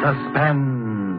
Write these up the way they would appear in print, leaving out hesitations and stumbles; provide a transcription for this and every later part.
Suspense.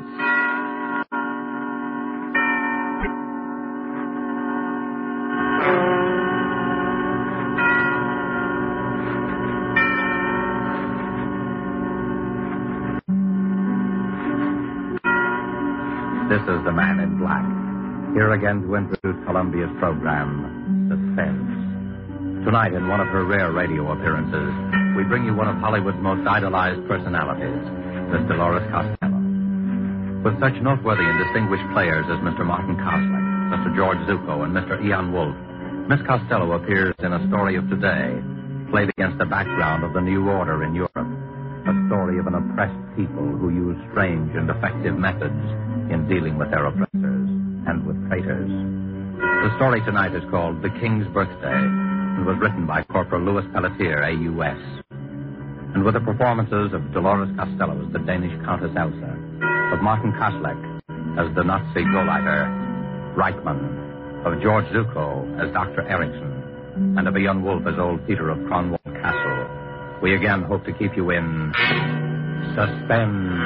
This is the Man in Black, here again to introduce Columbia's program, Suspense. Tonight, in one of her rare radio appearances, we bring you one of Hollywood's most idolized personalities, Miss Dolores Costello. With such noteworthy and distinguished players as Mr. Martin Kosleck, Mr. George Zucco, and Mr. Ian Wolfe, Miss Costello appears in A Story of Today, played against the background of the New Order in Europe, a story of an oppressed people who use strange and effective methods in dealing with their oppressors and with traitors. The story tonight is called The King's Birthday and was written by Corporal Louis Pelletier, AUS. And with the performances of Dolores Costello as the Danish Countess Elsa, of Martin Kosleck as the Nazi Gauleiter, Reichmann, of George Zucco as Dr. Erickson, and of Ian Wolfe as old Peter of Cronwall Castle, we again hope to keep you in suspense.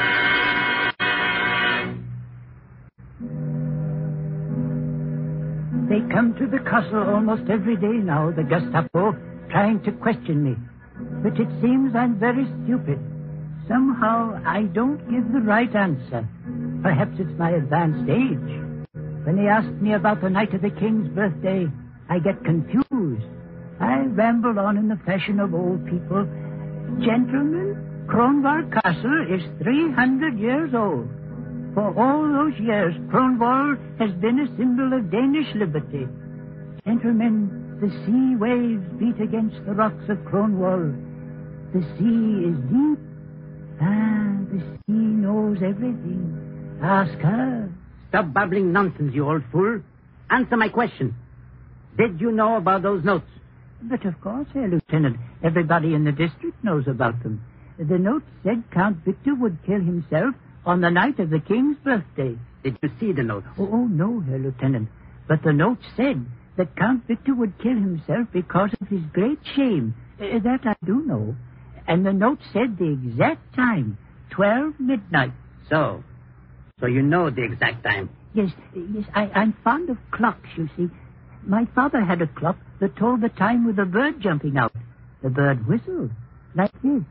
They come to the castle almost every day now, the Gestapo, trying to question me. But it seems I'm very stupid. Somehow I don't give the right answer. Perhaps it's my advanced age. When they ask me about the night of the king's birthday, I get confused. I ramble on in the fashion of old people. Gentlemen, Cronwall Castle is 300 years old. For all those years, Cronwall has been a symbol of Danish liberty. Gentlemen, the sea waves beat against the rocks of Cronwall. The sea is deep. The sea knows everything. Ask her. Stop babbling nonsense, you old fool. Answer my question. Did you know about those notes? But of course, Herr Lieutenant. Everybody in the district knows about them. The note said Count Victor would kill himself on the night of the king's birthday. Did you see the notes? Oh, no, Herr Lieutenant. But the note said that Count Victor would kill himself because of his great shame. That I do know. And the note said the exact time, 12 midnight. So you know the exact time? Yes, I'm fond of clocks, you see. My father had a clock that told the time with a bird jumping out. The bird whistled, like this.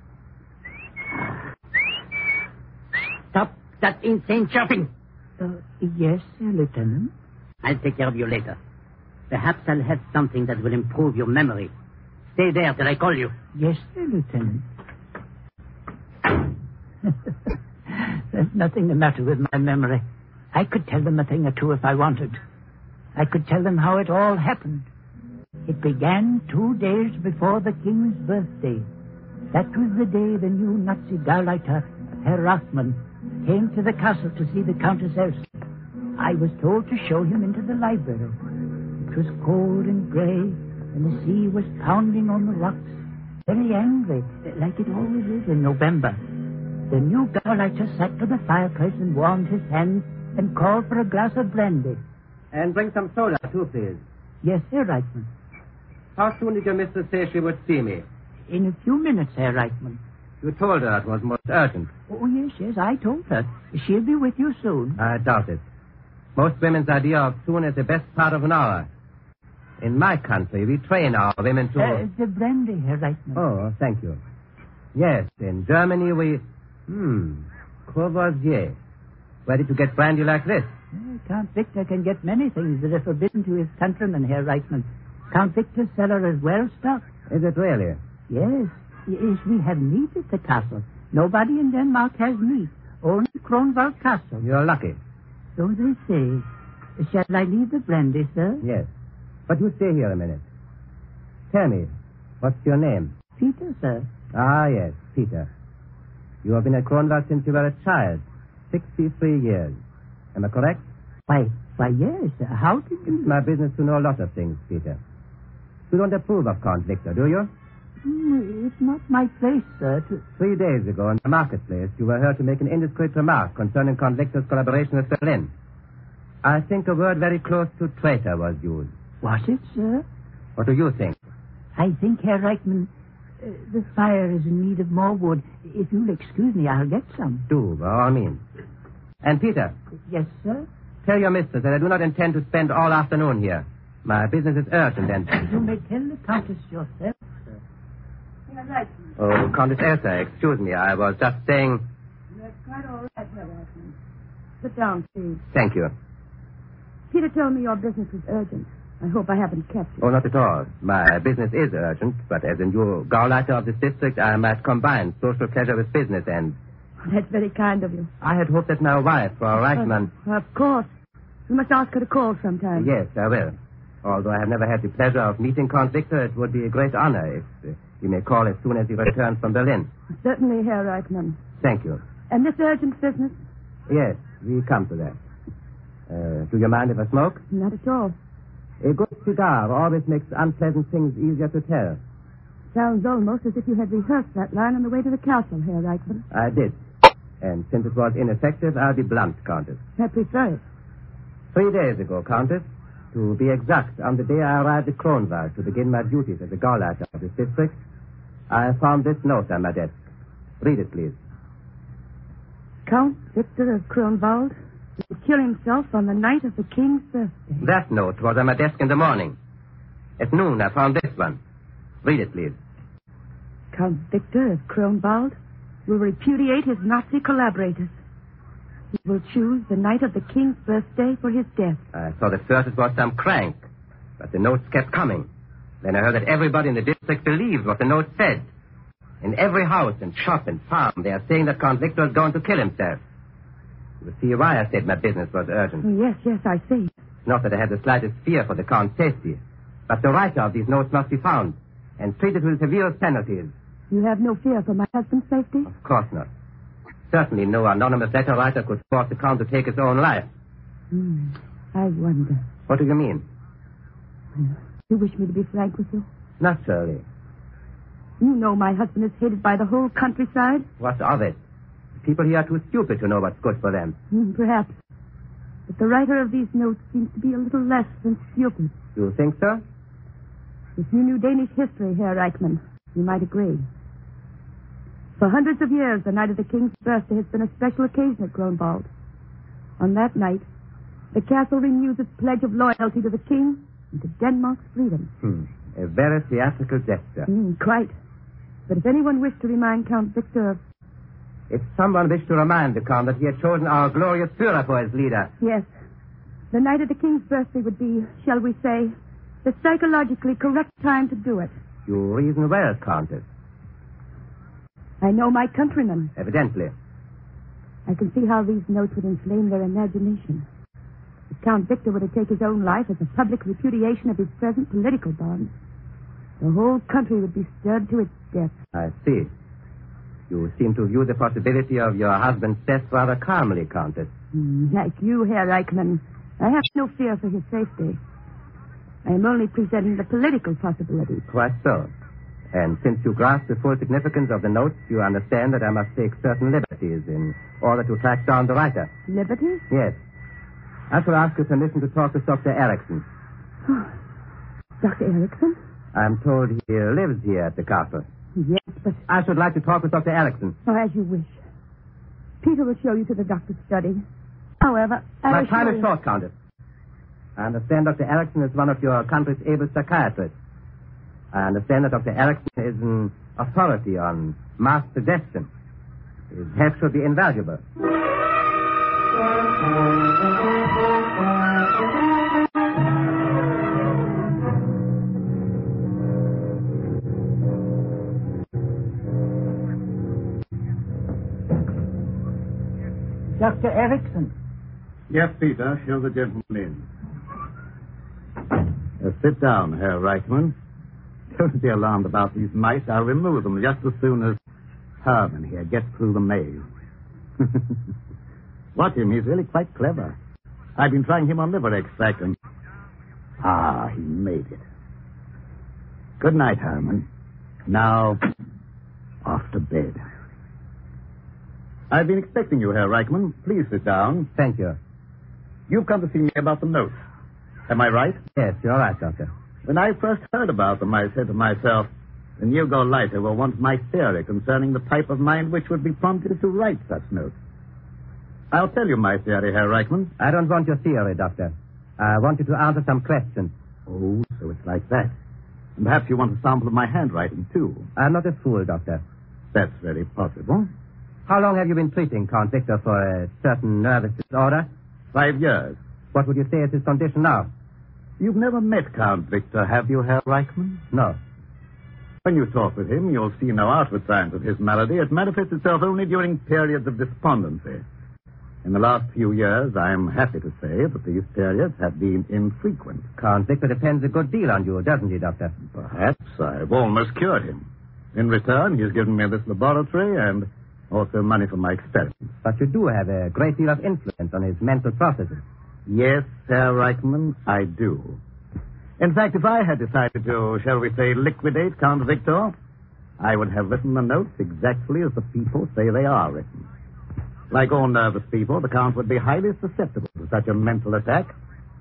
Stop that insane chirping. Yes, Sir Lieutenant. I'll take care of you later. Perhaps I'll have something that will improve your memory. Stay there till I call you. Yes, Sir Lieutenant. There's nothing the matter with my memory. I could tell them a thing or two if I wanted. I could tell them how it all happened. It began 2 days before the king's birthday. That was the day the new Nazi Gauleiter, Herr Reichmann, came to the castle to see the Countess Elsa. I was told to show him into the library. It was cold and gray, and the sea was pounding on the rocks, very angry, like it always is in November. The new Gauleiter sat by the fireplace and warmed his hands and called for a glass of brandy. And bring some soda, too, please. Yes, Herr Reichmann. How soon did your mistress say she would see me? In a few minutes, Herr Reichmann. You told her it was most urgent. Oh, yes, I told her. She'll be with you soon. I doubt it. Most women's idea of soon is the best part of an hour. In my country, we train our women to... The brandy, Herr Reichmann. Oh, thank you. Yes, in Germany we... Courvoisier. Where did you get brandy like this? Count Victor can get many things that are forbidden to his countrymen, Herr Reichmann. Count Victor's cellar is well stocked. Is it really? Yes, we have meat at the castle. Nobody in Denmark has meat. Only Cronwall Castle. You're lucky. So they say. Shall I leave the brandy, sir? Yes. But you stay here a minute. Tell me, what's your name? Peter, sir. Ah, yes, Peter. You have been at Cronwall since you were a child. 63 years. Am I correct? Why, yes. How did you... It's my business to know a lot of things, Peter. You don't approve of Count Victor, do you? It's not my place, sir, to... 3 days ago in the marketplace, you were heard to make an indiscreet remark concerning Count Victor's collaboration with Berlin. I think a word very close to traitor was used. Was it, sir? What do you think? I think, Herr Reichmann, The fire is in need of more wood. If you'll excuse me, I'll get some. Do, by all means. And Peter. Yes, sir? Tell your mistress that I do not intend to spend all afternoon here. My business is urgent and... You may tell the Countess yourself, sir. You're right. Oh, Countess Elsa, excuse me. I was just saying... That's quite all right, Herr Reitman. Sit down, please. Thank you. Peter told me your business was urgent. I hope I haven't kept you. Oh, not at all. My business is urgent, but as a new Gauleiter of this district, I might combine social pleasure with business and... That's very kind of you. I had hoped that my wife, Frau Reichmann... Of course. You must ask her to call sometime. Yes, I will. Although I have never had the pleasure of meeting Count Victor, it would be a great honor if you may call as soon as he returns from Berlin. Certainly, Herr Reichmann. Thank you. And this urgent business? Yes, we come to that. Do you mind if I smoke? Not at all. A good cigar always makes unpleasant things easier to tell. Sounds almost as if you had rehearsed that line on the way to the castle, Herr Reichmann. I did. And since it was ineffective, I'll be blunt, Countess. I prefer it. 3 days ago, Countess, to be exact, on the day I arrived at Kronwald to begin my duties as a Gauleiter of this district, I found this note on my desk. Read it, please. Count Victor of Kronwald will kill himself on the night of the king's birthday. That note was on my desk in the morning. At noon, I found this one. Read it, please. Count Victor of Kronwald will repudiate his Nazi collaborators. He will choose the night of the king's birthday for his death. I thought at first it was some crank, but the notes kept coming. Then I heard that everybody in the district believed what the note said. In every house and shop and farm, they are saying that Count Victor is going to kill himself. You see why I said my business was urgent. Yes, I see. Not that I had the slightest fear for the Count's safety, but the writer of these notes must be found and treated with severe penalties. You have no fear for my husband's safety? Of course not. Certainly no anonymous letter writer could force the Count to take his own life. I wonder. What do you mean? You wish me to be frank with you? Naturally. You know my husband is hated by the whole countryside. What of it? People here are too stupid to know what's good for them. Perhaps. But the writer of these notes seems to be a little less than stupid. You think so? If you knew Danish history, Herr Reichmann, you might agree. For hundreds of years, the night of the king's birthday has been a special occasion at Kronwald. On that night, the castle renews its pledge of loyalty to the king and to Denmark's freedom. A very theatrical gesture. Quite. But if anyone wished to remind Count Victor of... If someone wished to remind the Count that he had chosen our glorious Führer for his leader. Yes. The night of the king's birthday would be, shall we say, the psychologically correct time to do it. You reason well, Countess. I know my countrymen. Evidently. I can see how these notes would inflame their imagination. If Count Victor were to take his own life as a public repudiation of his present political bonds, the whole country would be stirred to its depths. I see. You seem to view the possibility of your husband's death rather calmly, Countess. Like you, Herr Reichmann, I have no fear for his safety. I am only presenting the political possibility. Quite so. And since you grasp the full significance of the notes, you understand that I must take certain liberties in order to track down the writer. Liberties? Yes. I shall ask your permission to talk with Dr. Erickson. Dr. Erickson? I'm told he lives here at the castle. Yes, but... I should like to talk with Dr. Erickson. Oh, as you wish. Peter will show you to the doctor's study. However, My time is short, Countess. I understand Dr. Erickson is one of your country's able psychiatrists. I understand that Dr. Erickson is an authority on mass suggestion. His help should be invaluable. Dr. Erickson. Yes, Peter. Show the gentleman in. Sit down, Herr Reichmann. Don't be alarmed about these mice. I'll remove them just as soon as Herman here gets through the maze. Watch him. He's really quite clever. I've been trying him on liver extract and... he made it. Good night, Herman. Now, off to bed. I've been expecting you, Herr Reichmann. Please sit down. Thank you. You've come to see me about the notes. Am I right? Yes, you're right, Doctor. When I first heard about them, I said to myself, Then Hugo Leiter will want my theory concerning the type of mind which would be prompted to write such notes. I'll tell you my theory, Herr Reichman. I don't want your theory, Doctor. I want you to answer some questions. Oh, so it's like that. And perhaps you want a sample of my handwriting, too. I'm not a fool, Doctor. That's very possible. How long have you been treating Count Victor for a certain nervous disorder? 5 years. What would you say is his condition now? You've never met Count Victor, have you, Herr Reichman? No. When you talk with him, you'll see no outward signs of his malady. It manifests itself only during periods of despondency. In the last few years, I'm happy to say that these periods have been infrequent. Count Victor depends a good deal on you, doesn't he, Doctor? Perhaps. I've almost cured him. In return, he's given me this laboratory and also money for my experiments. But you do have a great deal of influence on his mental processes. Yes, Herr Reichman, I do. In fact, if I had decided to, shall we say, liquidate Count Victor, I would have written the notes exactly as the people say they are written. Like all nervous people, the Count would be highly susceptible to such a mental attack.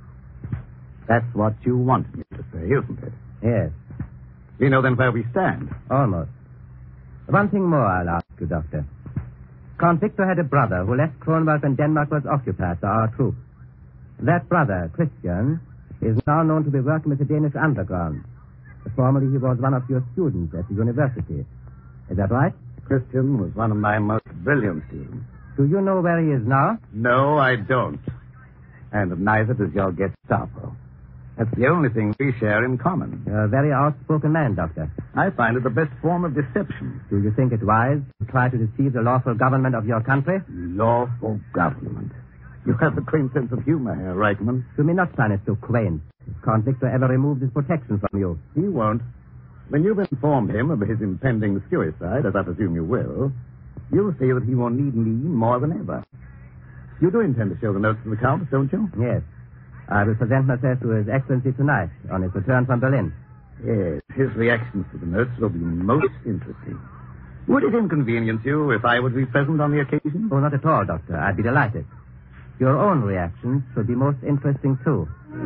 That's what you wanted me to say, isn't it? Yes. You know then where we stand? Almost. One thing more I'll ask you, Doctor. Count Victor had a brother who left Kronwald when Denmark was occupied by our troops. That brother, Christian, is now known to be working with the Danish underground. Formerly, he was one of your students at the university. Is that right? Christian was one of my most brilliant students. Do you know where he is now? No, I don't. And neither does your Gestapo. That's the only thing we share in common. You're a very outspoken man, Doctor. I find it the best form of deception. Do you think it wise to try to deceive the lawful government of your country? Lawful government? You have a quaint sense of humor, Herr Reichman. Do me not find it so quaint. If Count Victor ever removed his protection from you? He won't. When you've informed him of his impending suicide, as I presume you will, you'll see that he will need me more than ever. You do intend to show the notes to the Count, don't you? Yes. I will present myself to His Excellency tonight on his return from Berlin. Yes, his reactions to the notes will be most interesting. Would it inconvenience you if I would be present on the occasion? Oh, not at all, Doctor. I'd be delighted. Your own reactions should be most interesting, too.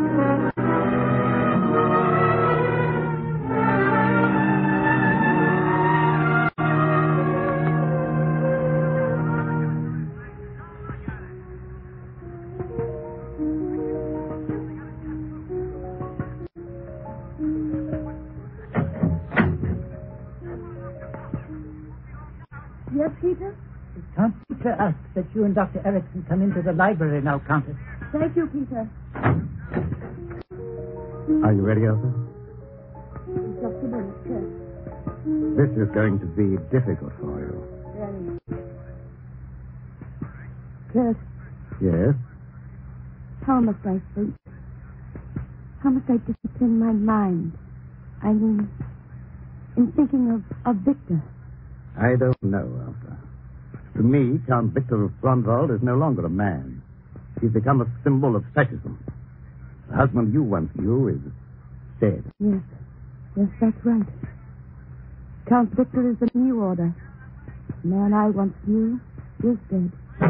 Yes, Peter? Count Victor asks that you and Dr. Erickson come into the library now, Countess. Thank you, Peter. Are you ready, Elsa? Just a minute, Kurt. This is going to be difficult for you. Very. Kurt, Yes? how must I think? How must I discipline my mind? I mean, in thinking of Victor. I don't know, Elsa. To me, Count Victor of Kronwald is no longer a man. He's become a symbol of fascism. The husband you once knew is dead. Yes, that's right. Count Victor is the new order. The man I once knew is dead.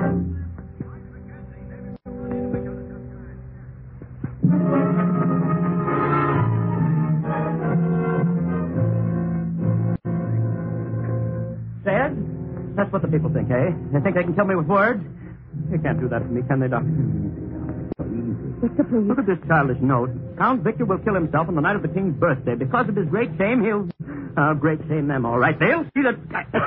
Dead? That's what the people think, eh? They think they can kill me with words? They can't do that to me, can they, Doctor? Victor, please. Look at this childish note. Count Victor will kill himself on the night of the king's birthday. Because of his great shame, he'll... great shame them, all right. They'll see that...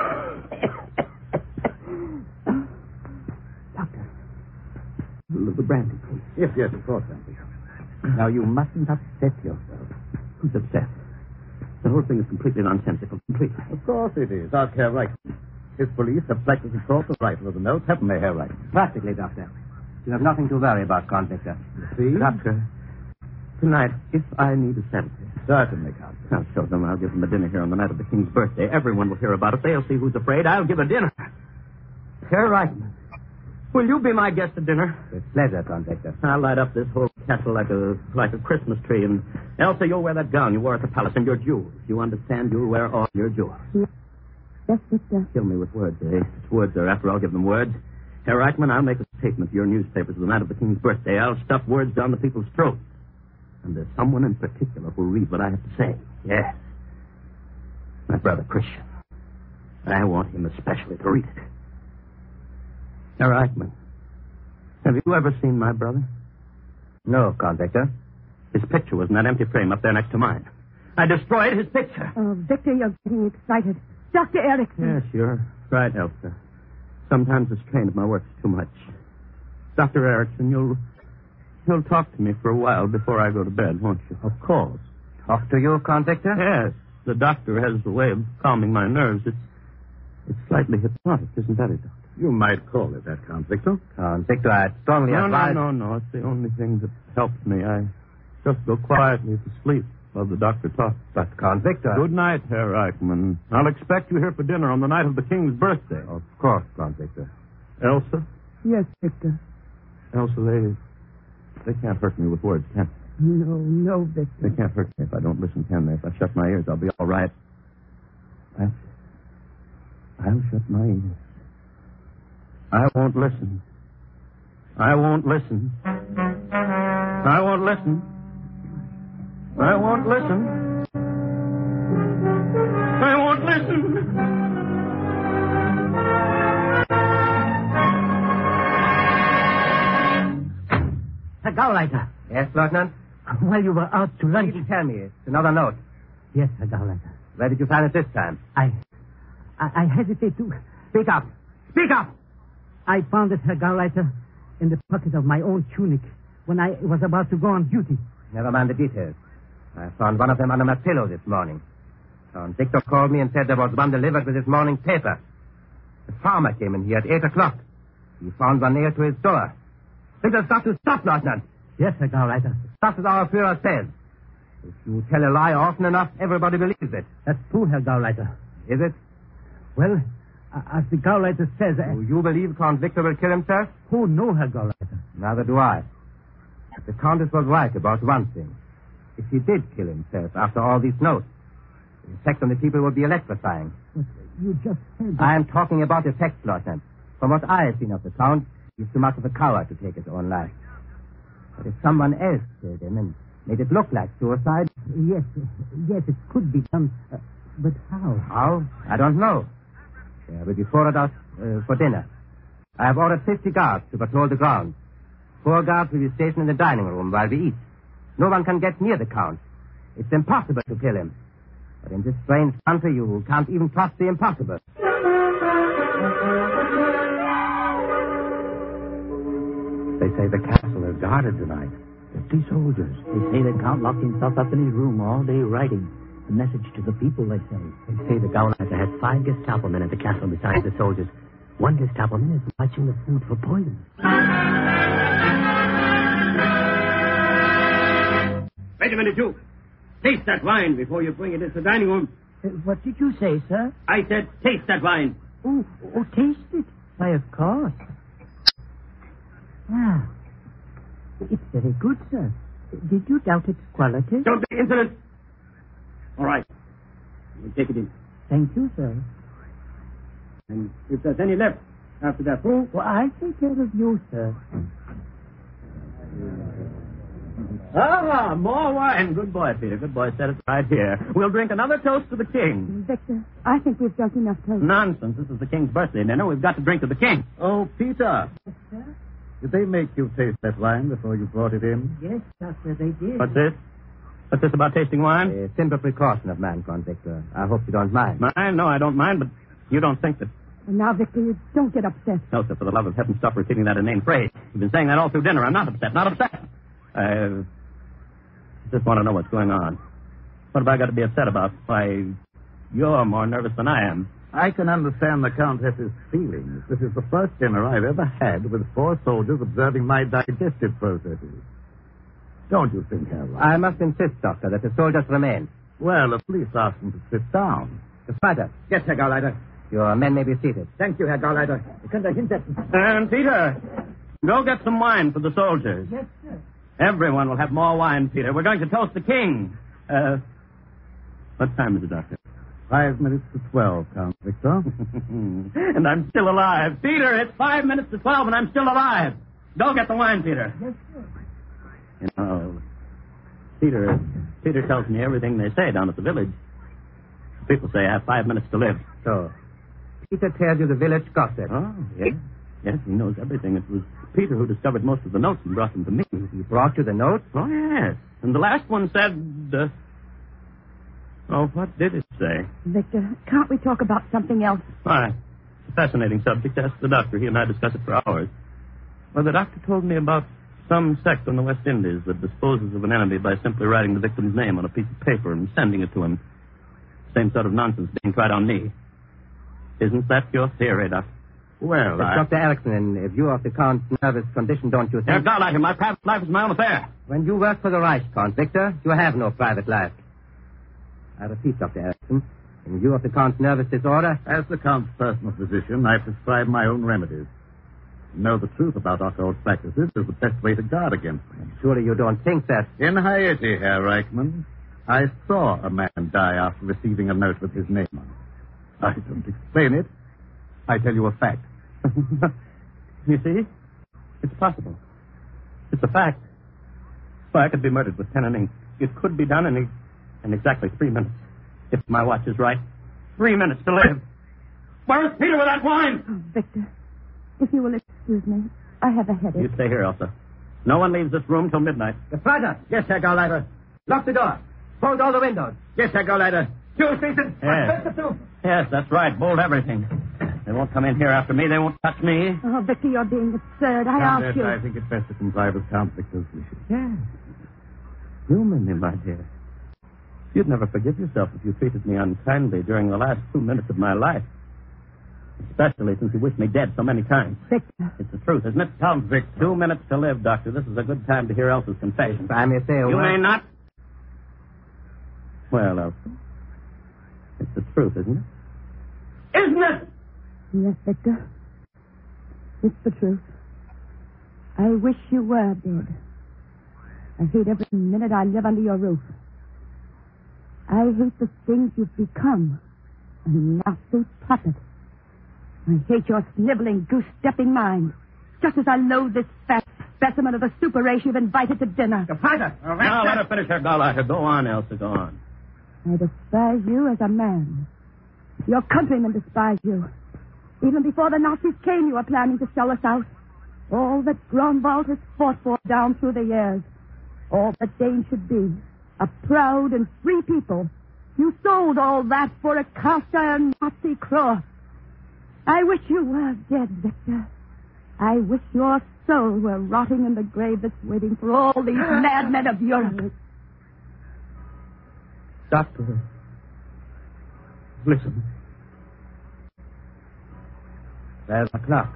Doctor. A little brandy, please. Yes, of course, Andy. Now, you mustn't upset yourself. Who's upset? The whole thing is completely nonsensical. Completely. Of course it is. Ask Herr Reichman. His police have practically caught the writer of the notes, haven't they, Herr Reichman? Practically, Doctor. You have nothing to worry about, Count Victor. See? Doctor, tonight, if I need a sedative... Certainly, Count. I'll show them. I'll give them a dinner here on the night of the king's birthday. Everyone will hear about it. They'll see who's afraid. I'll give a dinner. Herr Reichman, will you be my guest at dinner? With pleasure, Count Victor. I'll light up this whole castle like a Christmas tree. And Elsa, you'll wear that gown you wore at the palace and your jewels. You understand? You'll wear all your jewels. Yes, Victor. Kill me with words, eh? It's words, sir. After I'll give them words. Herr Reichman, I'll make a statement to your newspapers the night of the king's birthday. I'll stuff words down the people's throats. And there's someone in particular who'll read what I have to say. Yes. My brother Christian. I want him especially to read it. Herr Eichmann, have you ever seen my brother? No, Count Victor. His picture was in that empty frame up there next to mine. I destroyed his picture. Oh, Victor, you're getting excited. Dr. Erickson. Yes, you're right, Elsa. Sometimes the strain of my work's too much. Dr. Erickson, you'll talk to me for a while before I go to bed, won't you? Of course. Talk to you, Count Victor? Yes. The doctor has a way of calming my nerves. It's slightly hypnotic, isn't that it, Doctor? You might call it that, Count Victor. Count Victor, I strongly advise... No. It's the only thing that helps me. I just go quietly to sleep while the doctor talks. But, Count Victor... Good night, Herr Eichmann. I'll expect you here for dinner on the night of the King's birthday. Of course, Count Victor. Elsa? Yes, Victor. Elsa, they can't hurt me with words, can they? No, Victor. They can't hurt me if I don't listen, can they? If I shut my ears, I'll be all right. I'll shut my ears. I won't listen. I won't listen. I won't listen. I won't listen. I won't listen. Herr Gauleiter. Yes, Lieutenant? While you were out to lunch... Please tell me. It's another note. Yes, Herr Gauleiter. Where did you find it this time? I hesitate to... Speak up! Speak up! I found it, Herr Gauleiter, in the pocket of my own tunic when I was about to go on duty. Never mind the details. I found one of them under my pillow this morning. Count Victor called me and said there was one delivered with his morning paper. The farmer came in here at 8 o'clock. He found one nailed to his door. Victor's got to stop, Lieutenant. Yes, Herr Gauleiter. Just as our Führer says. If you tell a lie often enough, everybody believes it. That's true, Herr Gauleiter. Is it? Well, as the Gauleiter says... Do you believe Count Victor will kill himself? Oh, no, Herr Gauleiter. Neither do I. But the Countess was right about one thing. If he did kill himself after all these notes, the effect on the people would be electrifying. But you just said... I am talking about effects, Lieutenant. From what I have seen of the Count, he's too much of a coward to take his own life. But if someone else killed him and made it look like suicide... Yes, it could be done. But how? How? I don't know. They will be forwarded out for dinner. I have ordered 50 guards to patrol the grounds. 4 guards will be stationed in the dining room while we eat. No one can get near the Count. It's impossible to kill him. But in this strange country, you can't even trust the impossible. They say the castle is guarded tonight. 50 soldiers. They say the Count locked himself up in his room all day writing. A message to the people, they say. They say the Gauleiter has 5 Gestapo men at the castle besides the soldiers. 1 Gestapo man is watching the food for poison. Wait a minute, you. Taste that wine before you bring it into the dining room. What did you say, sir? I said taste that wine. Oh, taste it. Why, of course. Ah, it's very good, sir. Did you doubt its quality? Don't be insolent. All right. You take it in. Thank you, sir. And if there's any left after that full... Well, I'll take care of you, sir. Ah, more wine. Good boy, Peter. Good boy. Set it right here. We'll drink another toast to the king. Victor, I think we've drunk enough toast. Nonsense. This is the king's birthday dinner. We've got to drink to the king. Oh, Peter. Yes, sir? Did they make you taste that wine before you brought it in? Yes, doctor, they did. What's this? What's this about tasting wine? A simple precaution of mine, Count Victor. I hope you don't mind. Mine? No, I don't mind, but you don't think that... And now, Victor, you don't get upset. No, sir, for the love of heaven, stop repeating that inane phrase. You've been saying that all through dinner. I'm not upset. Not upset. I just want to know what's going on. What have I got to be upset about? Why, you're more nervous than I am. I can understand the Countess's feelings. This is the first dinner I've ever had with 4 soldiers observing my digestive processes. Don't you think, Harold? I must insist, Doctor, that the soldiers remain. Well, the police asked them to sit down. The fighter. Yes, Herr Gauleiter. Your men may be seated. Thank you, Herr Gauleiter. And Peter, go get some wine for the soldiers. Yes, sir. Everyone will have more wine, Peter. We're going to toast the king. What time is it, Doctor? 5 minutes to 12, Count Victor. And I'm still alive. Peter, it's 5 minutes to 12 and I'm still alive. Go get the wine, Peter. Yes, sir. You know, Peter tells me everything they say down at the village. People say I have 5 minutes to live. So, Peter tells you the village gossip. Oh, yes. Yes, he knows everything. It was Peter who discovered most of the notes and brought them to me. He brought you the notes? Oh, yes. And the last one said... what did it say? Victor, can't we talk about something else? Why? It's a fascinating subject. Ask the doctor. He and I discuss it for hours. Well, the doctor told me about some sect on the West Indies that disposes of an enemy by simply writing the victim's name on a piece of paper and sending it to him. Same sort of nonsense being tried on me. Isn't that your theory, Doctor? Well, Dr. Erickson, in view of the Count's nervous condition, don't you think... Herr Gauleiter, my private life is my own affair. When you work for the Reich, Count Victor, you have no private life. I repeat, Dr. Erickson, in view of the Count's nervous disorder... As the Count's personal physician, I prescribe my own remedies. To know the truth about occult practices is the best way to guard against them. Surely you don't think that... In Haiti, Herr Reichman, I saw a man die after receiving a note with his name on it. I don't explain it. I tell you a fact. You see? It's possible. It's a fact. Well, I could be murdered with pen and ink. It could be done in exactly 3 minutes. If my watch is right. 3 minutes to live. Where's Peter with that wine? Oh, Victor, if you will excuse me, I have a headache. You stay here, Elsa. No one leaves this room till midnight. The father! Yes, Herr Gauleiter. Lock the door. Bolt all the windows. Yes, Herr Gauleiter. Fuel station. Yes, that's right. Bolt everything. They won't come in here after me. They won't touch me. Oh, Victor, you're being absurd. I ask you. I think it's best to comply with Count Victor's wishes. Yes. Humanly, my dear. You'd never forgive yourself if you treated me unkindly during the last 2 minutes of my life. Especially since you wished me dead so many times. Victor. It's the truth, isn't it? Count Victor. 2 minutes to live, Doctor. This is a good time to hear Elsa's confession. If I may say, You may not. Well, Elsa. It's the truth, isn't it? Isn't it? Yes, Victor. It's the truth. I wish you were dead. I hate every minute I live under your roof. I hate the things you've become. A Nazi puppet. I hate your sniveling, goose-stepping mind. Just as I loathe this fat specimen of the super race you've invited to dinner. The father! Now, let her finish her Gauleiter. Go on, Elsa, go on. I despise you as a man. Your countrymen despise you. Even before the Nazis came, you were planning to sell us out. All that Grunwald has fought for down through the years. All that Danes should be. A proud and free people. You sold all that for a cast-iron Nazi cross. I wish you were dead, Victor. I wish your soul were rotting in the grave that's waiting for all these madmen of Europe. Doctor. Listen. There's the clock.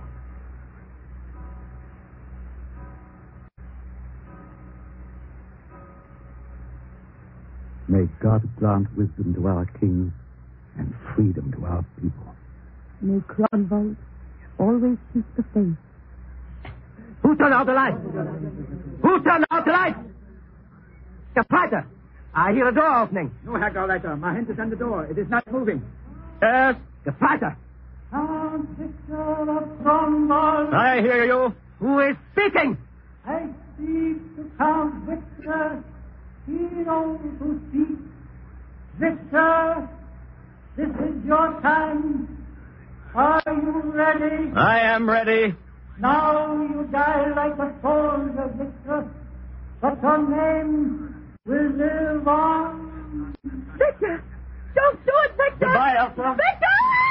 May God grant wisdom to our king and freedom to our people. May Grunwald always keep the faith. Who turned out the light? Who turned out the light? The fighter. I hear a door opening. No, Herr Gauleiter. My hand is on the door. It is not moving. Yes? The fighter. I hear you. Who is speaking? I speak to Count Victor. He knows who speaks. Victor, this is your time. Are you ready? I am ready. Now you die like a soldier, Victor. But your name will live on. Victor! Don't do it, Victor! Goodbye, Elsa. Victor!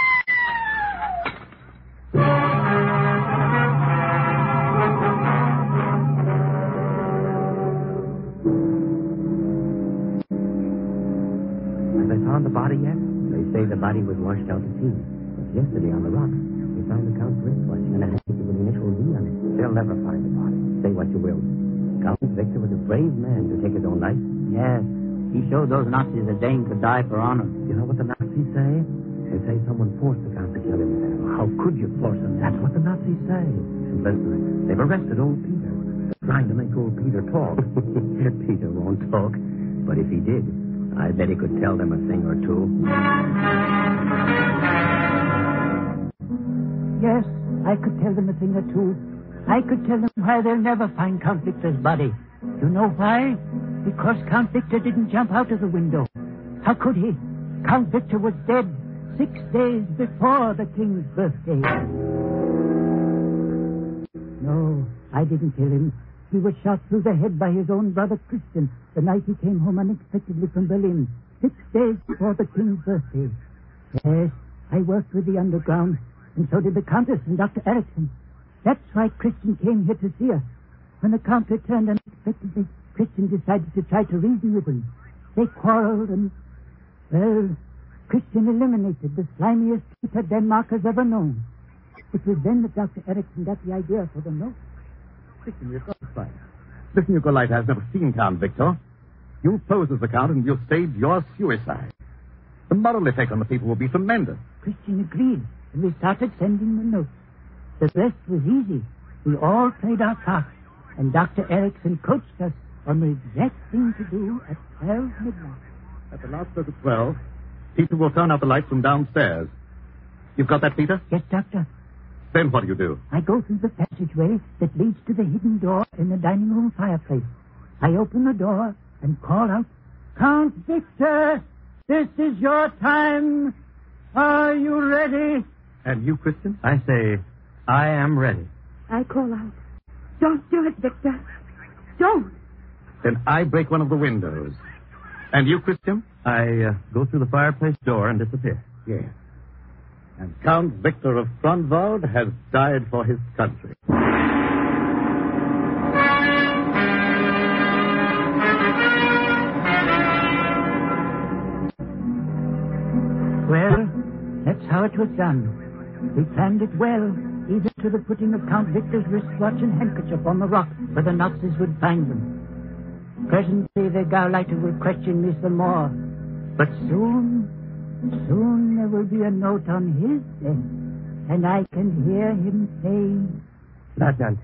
Have they found the body yet? They say the body was washed out to sea. But yesterday on the rocks, they found the Count's wristwatch and a handkerchief with the initial V on it. They'll never find the body. Say what you will. Count Victor was a brave man to take his own life. Yes. He showed those Nazis a Dane could die for honor. You know what the Nazis say? They say someone forced the Count to kill himself. How could you force him? That's what the Nazis say. And listen, they've arrested old Peter. Trying to make old Peter talk. Peter won't talk. But if he did, I bet he could tell them a thing or two. Yes, I could tell them a thing or two. I could tell them why they'll never find Count Victor's body. You know why? Because Count Victor didn't jump out of the window. How could he? Count Victor was dead 6 days before the king's birthday. No, I didn't kill him. He was shot through the head by his own brother Christian the night he came home unexpectedly from Berlin, 6 days before the king's birthday. Yes, I worked with the underground, and so did the Countess and Dr. Erickson. That's why Christian came here to see us. When the Count returned unexpectedly, Christian decided to try to reason with him. They quarreled and, well, Christian eliminated the slimiest Peter Denmark has ever known. It was then that Dr. Erickson got the idea for the note. Listen, you're satisfied. Listen, Nicolite has never seen Count Victor. You'll pose as the Count and you'll stage your suicide. The moral effect on the people will be tremendous. Christian agreed, and we started sending the notes. The rest was easy. We all played our parts, and Dr. Erickson coached us on the exact thing to do at 12 midnight. At the last stroke of 12, Peter will turn out the lights from downstairs. You've got that, Peter? Yes, Doctor. Then what do? I go through the passageway that leads to the hidden door in the dining room fireplace. I open the door and call out, Count Victor, this is your time. Are you ready? And you, Christian? I say, I am ready. I call out, don't do it, Victor. Don't. Then I break one of the windows. And you, Christian? I go through the fireplace door and disappear. Yes. And Count Victor of Grunwald has died for his country. Well, that's how it was done. We planned it well, even to the putting of Count Victor's wristwatch and handkerchief on the rock where the Nazis would find them. Presently, the Gauleiter will question me some more. But soon there will be a note on his desk, and I can hear him saying, Lieutenant,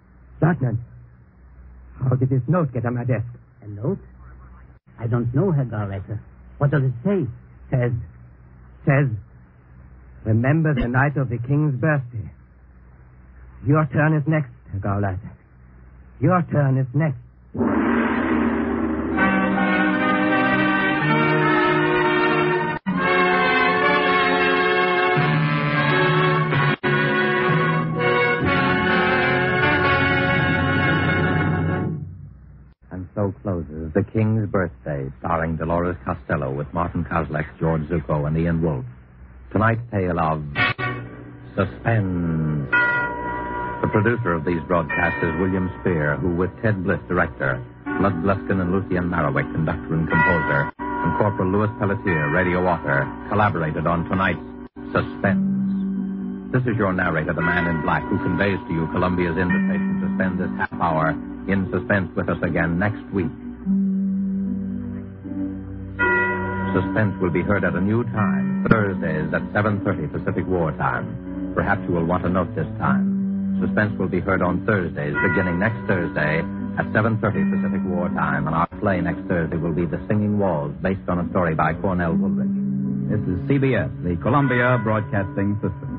how did this note get on my desk? A note? I don't know, Herr Gauleiter. What does it say? Says, remember the night of the king's birthday. Your turn is next, Herr Gauleiter. Your turn is next. So closes The King's Birthday, starring Dolores Costello with Martin Kozlak, George Zuko, and Ian Wolfe. Tonight's tale of suspense. The producer of these broadcasts is William Spear, who, with Ted Bliss, director, Lud Gluskin and Lucien Marowik, conductor and composer, and Corporal Louis Pelletier, radio author, collaborated on tonight's Suspense. This is your narrator, the man in black, who conveys to you Columbia's invitation to spend this half hour in suspense with us again next week. Suspense will be heard at a new time, Thursdays at 7:30 Pacific War Time. Perhaps you will want to note this time. Suspense will be heard on Thursdays, beginning next Thursday at 7:30 Pacific War Time, and our play next Thursday will be The Singing Walls, based on a story by Cornell Woolrich. This is CBS, the Columbia Broadcasting System.